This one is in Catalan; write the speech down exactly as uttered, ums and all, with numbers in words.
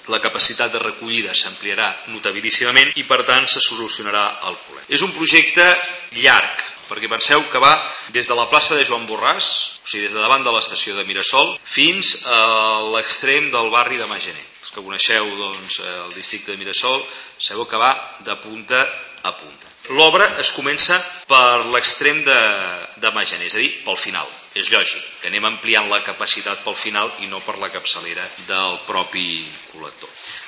la capacitat de recollida s'ampliarà notabilíssimament i per tant se solucionarà el problema. És un projecte llarg, perquè penseu que va des de la plaça de Joan Borràs, o sigui, des de davant de l'estació de Mirasol, fins a l'extrem del barri de Maganer. Els que coneixeu doncs, el districte de Mirasol, sabeu que va de punta a punta. L'obra es comença per l'extrem de, de Maganer, és a dir, pel final. És lògic que anem ampliant la capacitat pel final i no per la capçalera del propi col·lector.